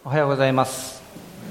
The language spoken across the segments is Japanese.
おはようございます。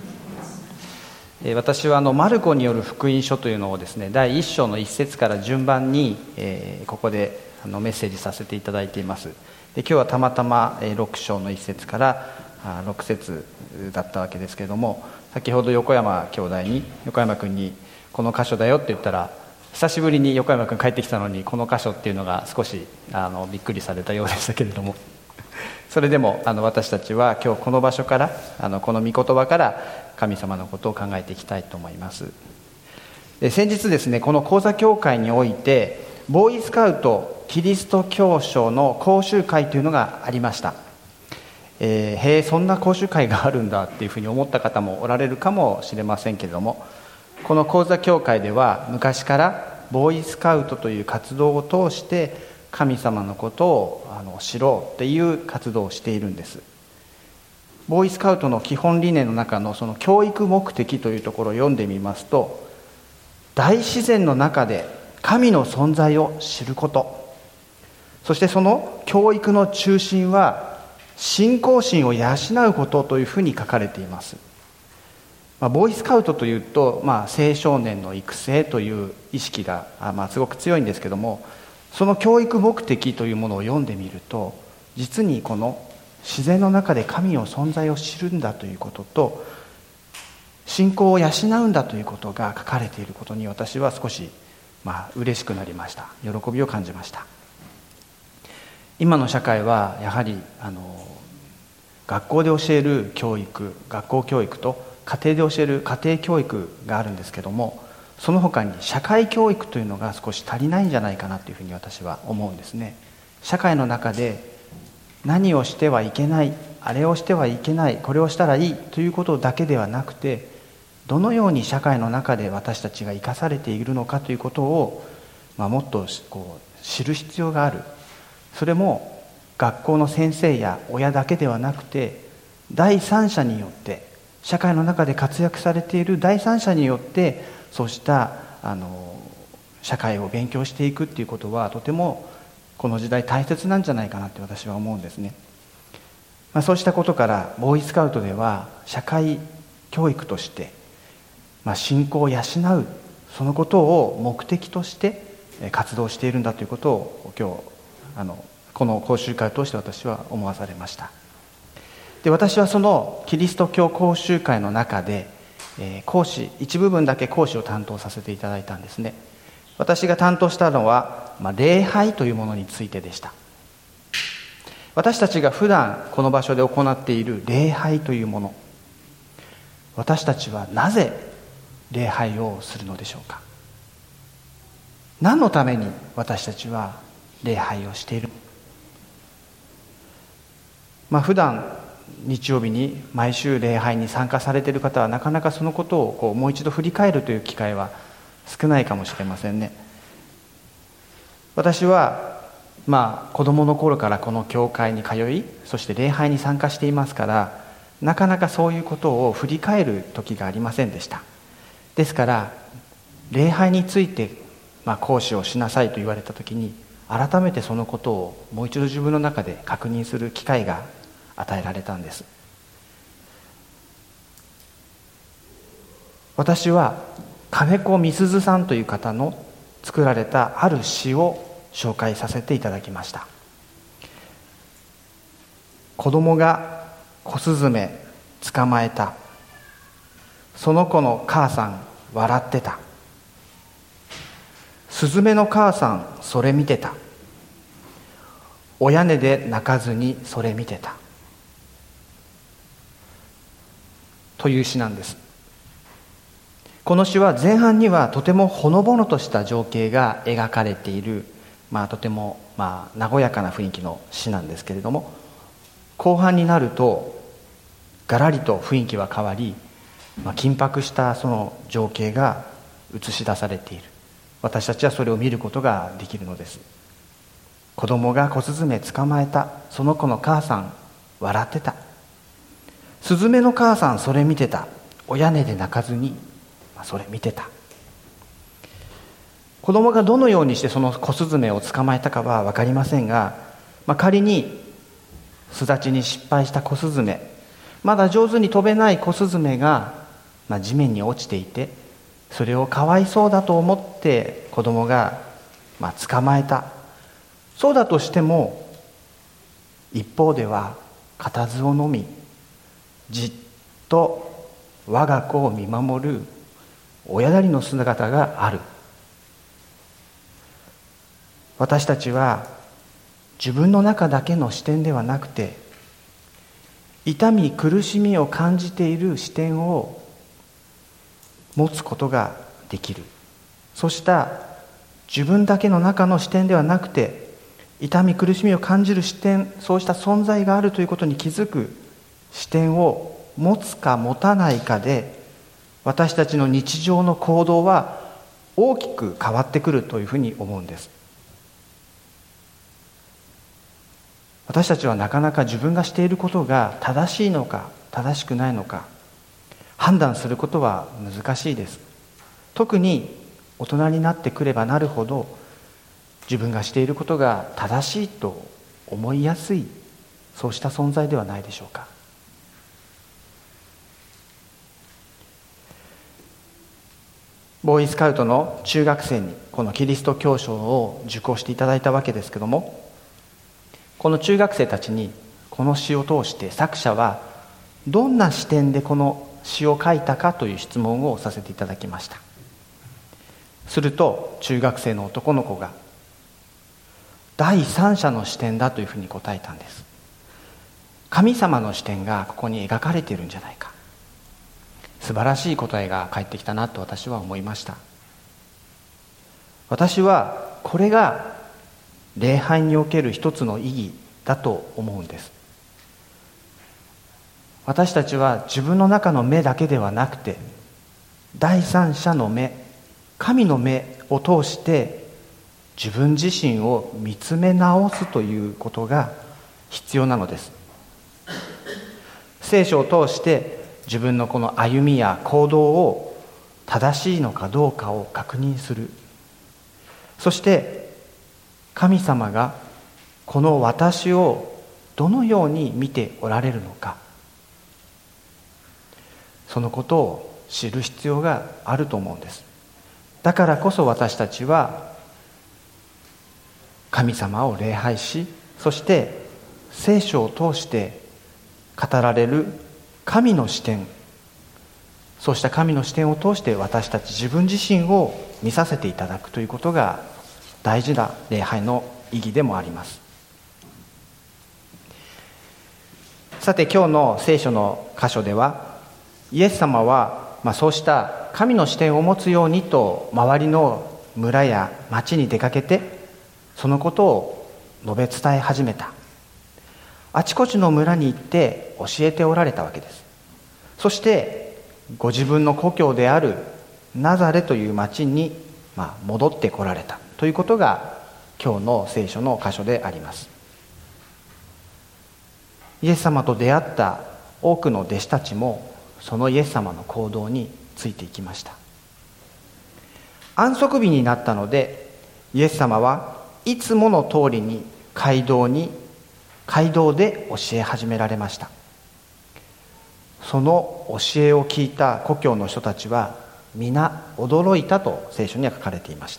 私はマルコによる福音書というのをですね、第1章の1節から順番にここでメッセージさせていただいています。で、今日はたまたま6章の1節から6節だったわけですけれども、先ほど横山君にこの箇所だよって言ったら、久しぶりに横山君帰ってきたのにこの箇所っていうのが少しびっくりされたようでしたけれども、それでも私たちは今日この場所からこの御言葉から神様のことを考えていきたいと思います。で、先日ですね、この講座協会においてボーイスカウトキリスト教省の講習会というのがありました。へえ、そんな講習会があるんだっていうふうに思った方もおられるかもしれませんけれども、この講座協会では昔からボーイスカウトという活動を通して神様のことを知ろうっていう活動をしているんです。ボーイスカウトの基本理念の中のその教育目的というところを読んでみますと、大自然の中で神の存在を知ること、そしてその教育の中心は信仰心を養うことというふうに書かれています。ボーイスカウトというと、青少年の育成という意識がすごく強いんですけども、その教育目的というものを読んでみると、実にこの自然の中で神の存在を知るんだということと、信仰を養うんだということが書かれていることに、私は少し嬉しくなりました。喜びを感じました。今の社会はやはり学校で教える教育、学校教育と家庭で教える家庭教育があるんですけども、その他に社会教育というのが少し足りないんじゃないかなというふうに私は思うんですね。社会の中で何をしてはいけない、あれをしてはいけない、これをしたらいいということだけではなくて、どのように社会の中で私たちが生かされているのかということを、もっと知る必要がある。それも学校の先生や親だけではなくて、第三者によって、社会の中で活躍されている第三者によってそうした社会を勉強していくっていうことは、とてもこの時代大切なんじゃないかなって私は思うんですね。そうしたことからボーイスカウトでは社会教育として、信仰を養う、そのことを目的として活動しているんだということを今日この講習会を通して私は思わされました。で、私はそのキリスト教講習会の中で一部分だけ講師を担当させていただいたんですね。私が担当したのは、礼拝というものについてでした。私たちが普段この場所で行っている礼拝というもの、私たちはなぜ礼拝をするのでしょうか。何のために私たちは礼拝をしている。普段日曜日に毎週礼拝に参加されている方は、なかなかそのことをもう一度振り返るという機会は少ないかもしれませんね。私は子供の頃からこの教会に通い、そして礼拝に参加していますから、なかなかそういうことを振り返る時がありませんでした。ですから礼拝について講師をしなさいと言われた時に、改めてそのことをもう一度自分の中で確認する機会が与えられたんです。私は金子みすずさんという方の作られたある詩を紹介させていただきました。子供が小スズメ捕まえた、その子の母さん笑ってた、スズメの母さんそれ見てた、お屋根で泣かずにそれ見てたという詩なんです。この詩は前半にはとてもほのぼのとした情景が描かれている、とても和やかな雰囲気の詩なんですけれども、後半になるとガラリと雰囲気は変わり、緊迫したその情景が映し出されている。私たちはそれを見ることができるのです。子供が小スズメ捕まえた、その子の母さん笑ってた、スズメの母さんそれ見てた、お屋根で泣かずにそれ見てた。子供がどのようにしてその小スズメを捕まえたかは分かりませんが、仮に巣立ちに失敗した小スズメ、 まだ上手に飛べない小スズメが、地面に落ちていて、それをかわいそうだと思って子供が、捕まえた。そうだとしても、一方では固唾を飲み、じっと我が子を見守る親なりの姿がある。私たちは自分の中だけの視点ではなくて、痛み苦しみを感じている視点を持つことができる。そうした自分だけの中の視点ではなくて、痛み苦しみを感じる視点、そうした存在があるということに気づく視点を持つか持たないかで、私たちの日常の行動は大きく変わってくるというふうに思うんです。私たちはなかなか自分がしていることが正しいのか正しくないのか判断することは難しいです。特に大人になってくればなるほど、自分がしていることが正しいと思いやすい、そうした存在ではないでしょうか。ボーイスカウトの中学生にこのキリスト教書を受講していただいたわけですけども、この中学生たちにこの詩を通して作者はどんな視点でこの詩を書いたかという質問をさせていただきました。すると中学生の男の子が第三者の視点だというふうに答えたんです。神様の視点がここに描かれているんじゃないか。素晴らしい答えが返ってきたなと私は思いました。私はこれが礼拝における一つの意義だと思うんです。私たちは自分の中の目だけではなくて、第三者の目、神の目を通して自分自身を見つめ直すということが必要なのです。聖書を通して自分のこの歩みや行動を正しいのかどうかを確認する。そして神様がこの私をどのように見ておられるのか、そのことを知る必要があると思うんです。だからこそ私たちは神様を礼拝し、そして聖書を通して語られる神の視点、そうした神の視点を通して私たち自分自身を見させていただくということが大事な礼拝の意義でもあります。さて今日の聖書の箇所では、イエス様はそうした神の視点を持つようにと周りの村や町に出かけて、そのことを述べ伝え始めた。あちこちの村に行って教えておられたわけです。そしてご自分の故郷であるナザレという町に戻ってこられたということが今日の聖書の箇所であります。イエス様と出会った多くの弟子たちもそのイエス様の行動についていきました。安息日になったので、イエス様はいつもの通りに街道で教え始められました。その教えを聞いた故郷の人たちは皆驚いたと聖書には書かれていました。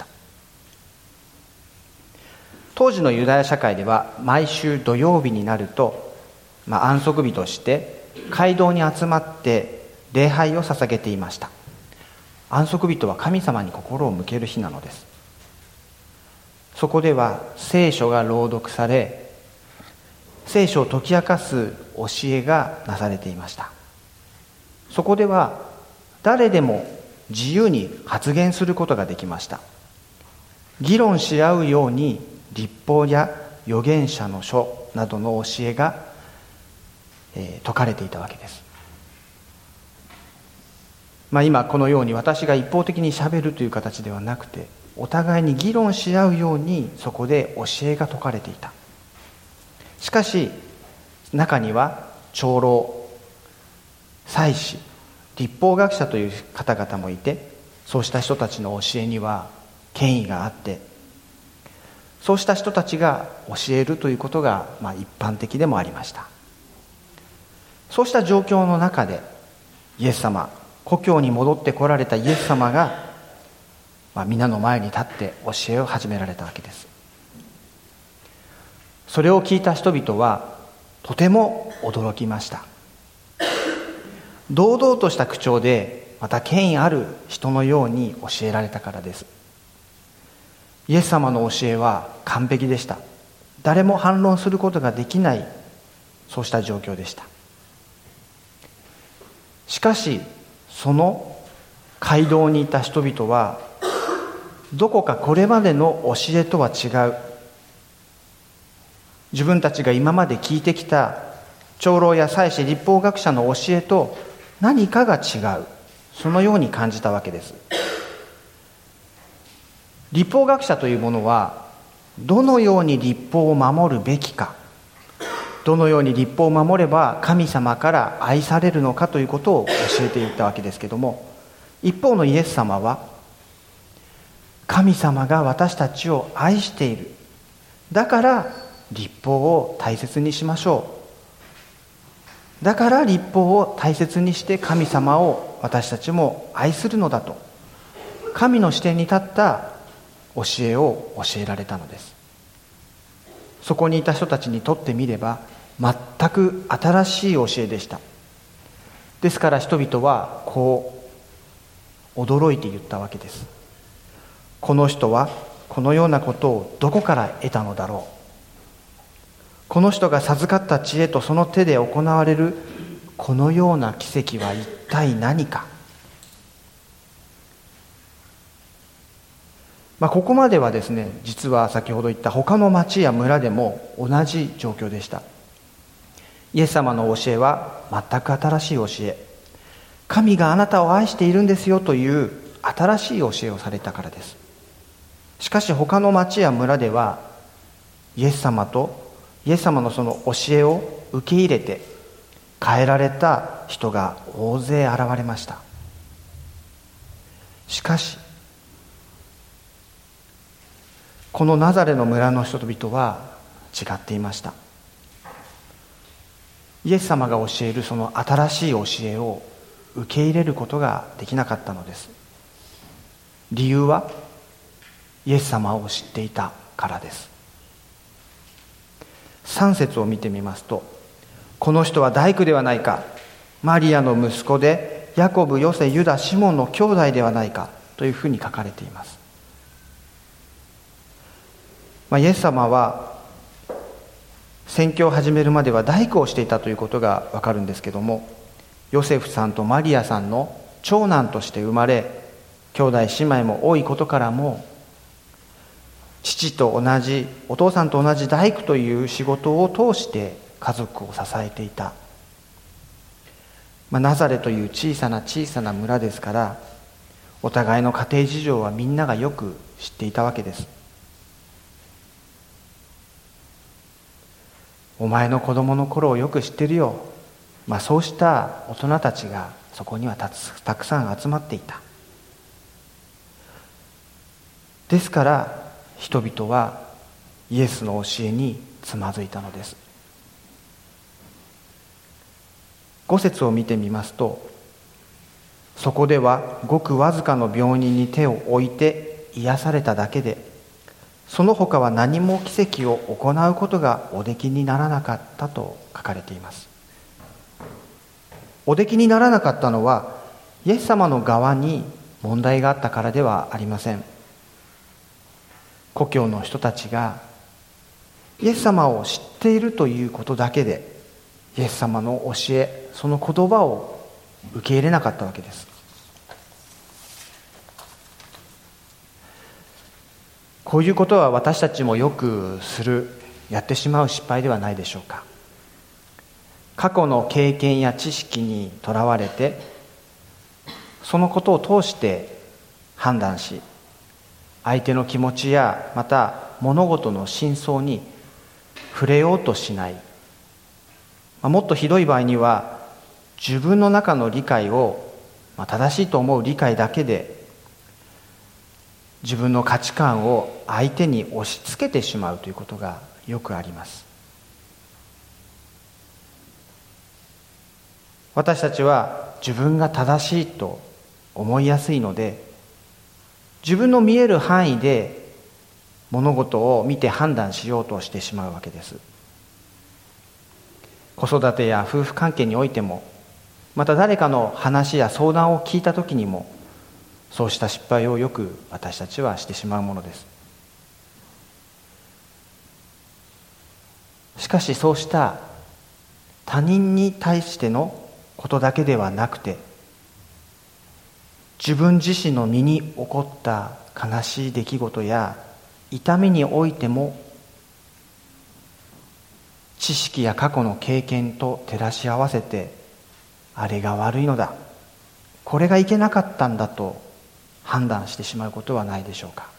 当時のユダヤ社会では毎週土曜日になると、安息日として街道に集まって礼拝を捧げていました。安息日とは神様に心を向ける日なのです。そこでは聖書が朗読され、聖書を解き明かす教えがなされていました。そこでは誰でも自由に発言することができました。議論し合うように律法や預言者の書などの教えが説かれていたわけです。今このように私が一方的にしゃべるという形ではなくて、お互いに議論し合うようにそこで教えが説かれていた。しかし中には長老、祭司、律法学者という方々もいて、そうした人たちの教えには権威があって、そうした人たちが教えるということが一般的でもありました。 そうした状況の中でイエス様、故郷に戻ってこられたイエス様が、皆の前に立って教えを始められたわけです。それを聞いた人々はとても驚きました。堂々とした口調で、また権威ある人のように教えられたからです。イエス様の教えは完璧でした。誰も反論することができない、そうした状況でした。しかしその街道にいた人々は、どこかこれまでの教えとは違う、自分たちが今まで聞いてきた長老や祭司、律法学者の教えと何かが違う、そのように感じたわけです。律法学者というものは、どのように律法を守るべきか、どのように律法を守れば神様から愛されるのかということを教えていったわけですけども、一方のイエス様は、神様が私たちを愛している、だから律法を大切にしましょう、だから律法を大切にして神様を私たちも愛するのだと、神の視点に立った教えを教えられたのです。そこにいた人たちにとってみれば全く新しい教えでした。ですから人々はこう驚いて言ったわけです。この人はこのようなことをどこから得たのだろう。この人が授かった知恵とその手で行われるこのような奇跡は一体何か。ここまではですね、実は先ほど言った他の町や村でも同じ状況でした。イエス様の教えは全く新しい教え、神があなたを愛しているんですよという新しい教えをされたからです。しかし他の町や村ではイエス様のその教えを受け入れて変えられた人が大勢現れました。しかしこのナザレの村の人々は違っていました。イエス様が教えるその新しい教えを受け入れることができなかったのです。理由はイエス様を知っていたからです。3節を見てみますと、この人は大工ではないか、マリアの息子でヤコブ、ヨセ、ユダ、シモンの兄弟ではないかというふうに書かれています。イエス様は宣教を始めるまでは大工をしていたということがわかるんですけども、ヨセフさんとマリアさんの長男として生まれ、兄弟姉妹も多いことからも、父と同じ、お父さんと同じ大工という仕事を通して家族を支えていた。ナザレという小さな村ですから、お互いの家庭事情はみんながよく知っていたわけです。お前の子供の頃をよく知ってるよ、そうした大人たちがそこにはたくさん集まっていた。ですから人々はイエスの教えにつまずいたのです。5節を見てみますと、そこではごくわずかの病人に手を置いて癒されただけで、その他は何も奇跡を行うことがおできにならなかったと書かれています。おできにならなかったのはイエス様の側に問題があったからではありません。故郷の人たちがイエス様を知っているということだけで、イエス様の教え、その言葉を受け入れなかったわけです。こういうことは私たちもよくやってしまう失敗ではないでしょうか。過去の経験や知識にとらわれて、そのことを通して判断し、相手の気持ちやまた物事の真相に触れようとしない。もっとひどい場合には、自分の中の理解を正しいと思う理解だけで自分の価値観を相手に押し付けてしまうということがよくあります。 私たちは自分が正しいと思いやすいので、自分の見える範囲で物事を見て判断しようとしてしまうわけです。子育てや夫婦関係においても、また誰かの話や相談を聞いた時にも、そうした失敗をよく私たちはしてしまうものです。しかしそうした他人に対してのことだけではなくて、自分自身の身に起こった悲しい出来事や痛みにおいても、知識や過去の経験と照らし合わせて、あれが悪いのだ、これがいけなかったんだと判断してしまうことはないでしょうか。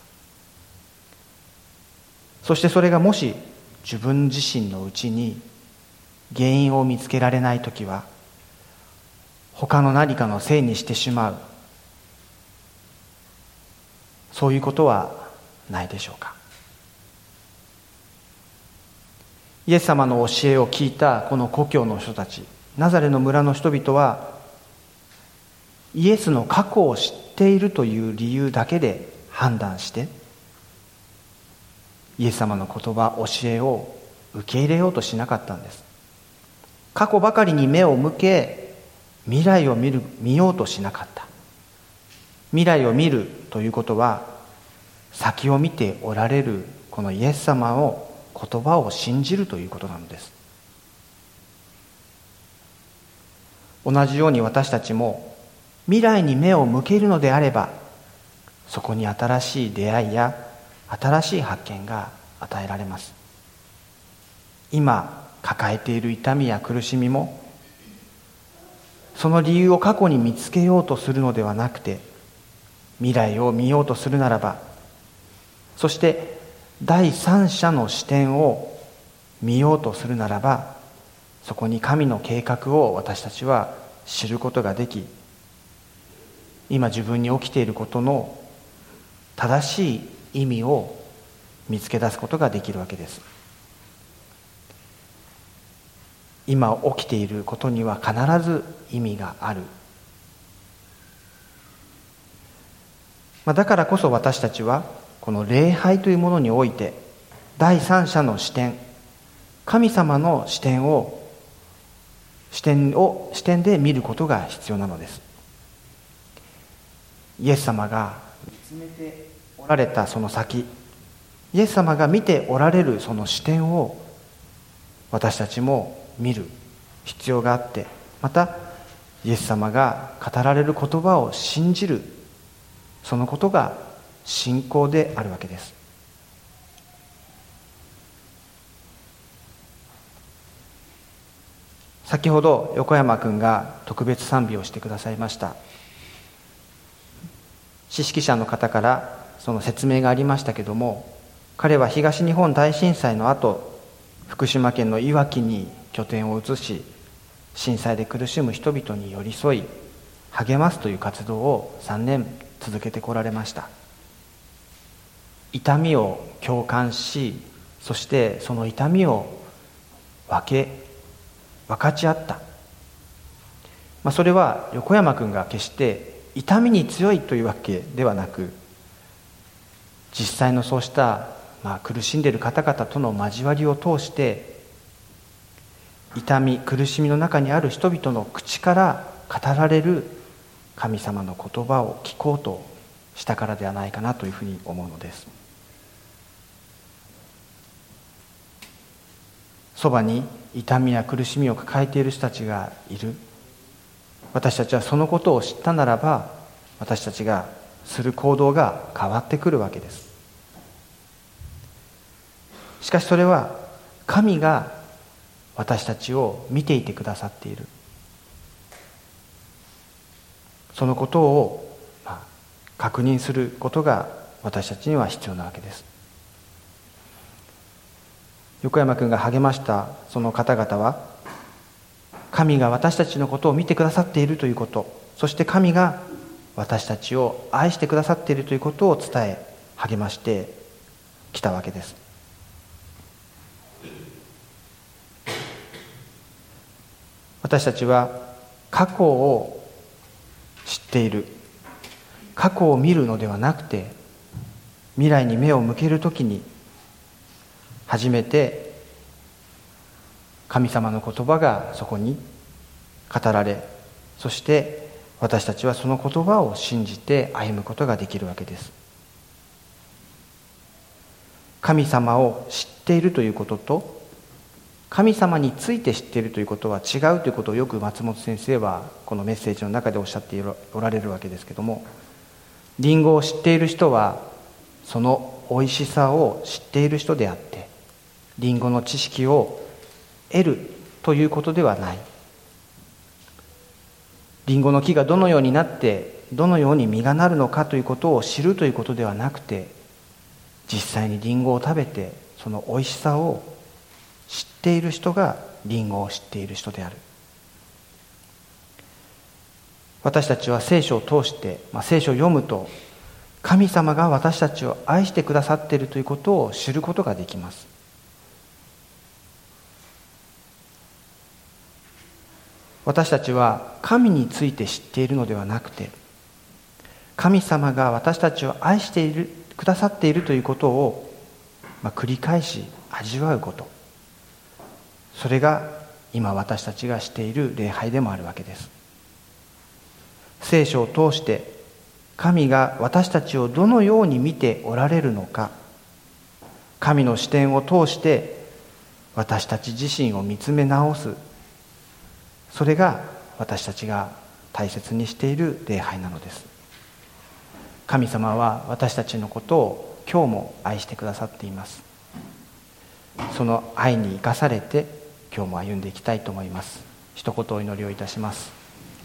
そしてそれがもし自分自身のうちに原因を見つけられないときは、他の何かのせいにしてしまう、そういうことはないでしょうか。イエス様の教えを聞いたこの故郷の人たち、ナザレの村の人々は、イエスの過去を知っているという理由だけで判断して、イエス様の言葉、教えを受け入れようとしなかったんです。過去ばかりに目を向け、未来を見ようとしなかった。未来を見るということは、先を見ておられるこのイエス様の言葉を信じるということなのです。同じように私たちも未来に目を向けるのであれば、そこに新しい出会いや新しい発見が与えられます。今抱えている痛みや苦しみも、その理由を過去に見つけようとするのではなくて、未来を見ようとするならば、そして第三者の視点を見ようとするならば、そこに神の計画を私たちは知ることができ、今自分に起きていることの正しい意味を見つけ出すことができるわけです。今起きていることには必ず意味がある。だからこそ私たちはこの礼拝というものにおいて、第三者の視点、神様の視点で見ることが必要なのです。イエス様が見つめておられたその先、イエス様が見ておられるその視点を私たちも見る必要があって、またイエス様が語られる言葉を信じる、そのことが信仰であるわけです。先ほど横山君が特別賛美をしてくださいました。知識者の方からその説明がありましたけども、彼は東日本大震災の後、福島県のいわきに拠点を移し、震災で苦しむ人々に寄り添い励ますという活動を3年続けてこられました。痛みを共感し、そしてその痛みを分かち合った。それは横山君が決して痛みに強いというわけではなく、実際のそうした苦しんでいる方々との交わりを通して、痛み苦しみの中にある人々の口から語られる神様の言葉を聞こうとしたからではないかなというふうに思うのです。そばに痛みや苦しみを抱えている人たちがいる。私たちはそのことを知ったならば、私たちがする行動が変わってくるわけです。しかしそれは神が私たちを見ていてくださっている、そのことを確認することが私たちには必要なわけです。横山君が励ましたその方々は、神が私たちのことを見てくださっているということ、そして神が私たちを愛してくださっているということを伝え励ましてきたわけです。私たちは過去を知っている、過去を見るのではなくて、未来に目を向けるときに初めて神様の言葉がそこに語られ、そして私たちはその言葉を信じて歩むことができるわけです。神様を知っているということと、神様について知っているということは違うということをよく松本先生はこのメッセージの中でおっしゃっておられるわけですけども、リンゴを知っている人はそのおいしさを知っている人であって、リンゴの知識を得るということではない。リンゴの木がどのようになってどのように実がなるのかということを知るということではなくて、実際にリンゴを食べてそのおいしさを知っている人がリンゴを知っている人である。私たちは聖書を通して、聖書を読むと、神様が私たちを愛してくださっているということを知ることができます。私たちは神について知っているのではなくて、神様が私たちを愛してくださっているということを、繰り返し味わうこと、それが今私たちがしている礼拝でもあるわけです。聖書を通して神が私たちをどのように見ておられるのか、神の視点を通して私たち自身を見つめ直す、それが私たちが大切にしている礼拝なのです。神様は私たちのことを今日も愛してくださっています。その愛に生かされて今日も歩んでいきたいと思います。一言お祈りをいたします。